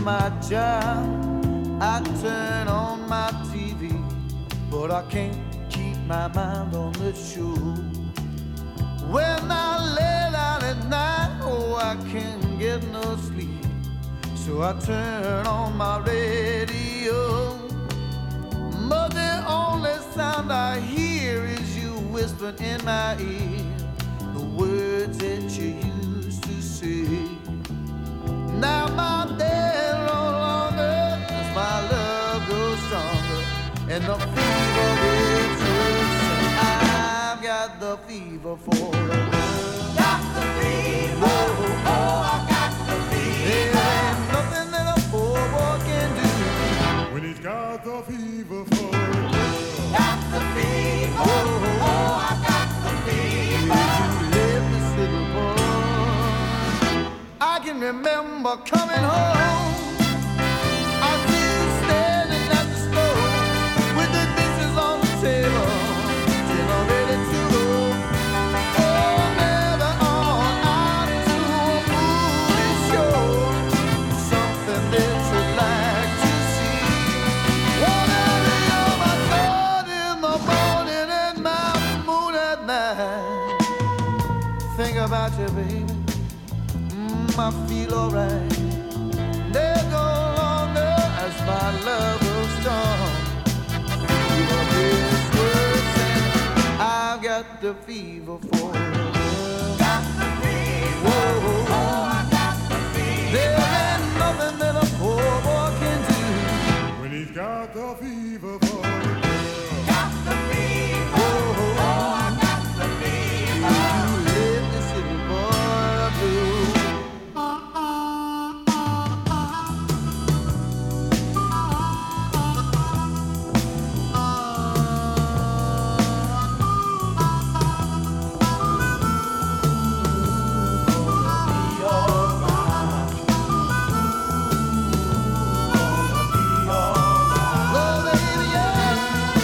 my job, I turn on my TV, but I can't keep my mind on the show. When I lay down at night, oh, I can't get no sleep, so I turn on my radio. But the only sound I hear is you whispering in my ear the words that you used to say. Now my day no longer, as my love grows stronger, and the fever is worse. I've got the fever for the world. Got the fever, oh, I got the fever. There ain't nothing that a poor boy can do when he's got the fever for the world. Got the fever, oh, I got the fever. You live this little boy. I can remember coming home. I see you standing at the stove with the dishes on the table, dinner ready to go. Oh, never on out to a movie show, something that you'd like to see. Whatever you're my sun in the morning and my moon at night. Think about you, baby. I feel alright. There's no longer as my love grows strong. Fever is worse, and I've got the fever for the world. Got the fever, Whoa. oh, I got the fever. There ain't nothing that a poor boy can do When he's got the fever for the world. Got the fever, oh, I got the fever. to live this little boy blue. Oh, baby, yeah.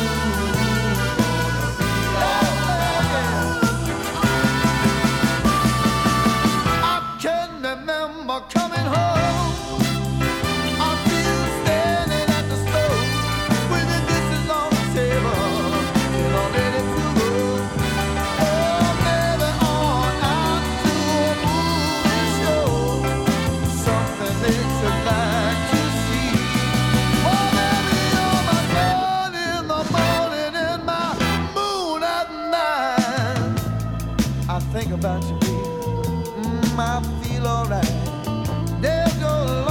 I can remember coming home. I feel standing at the stove with the dishes on the table, and I'm ready to go. Oh, baby, on out to a movie show, something that you'd like to see. Oh, baby, you're my sun in the morning and my moon at night. I think about you, baby. I feel alright. There's no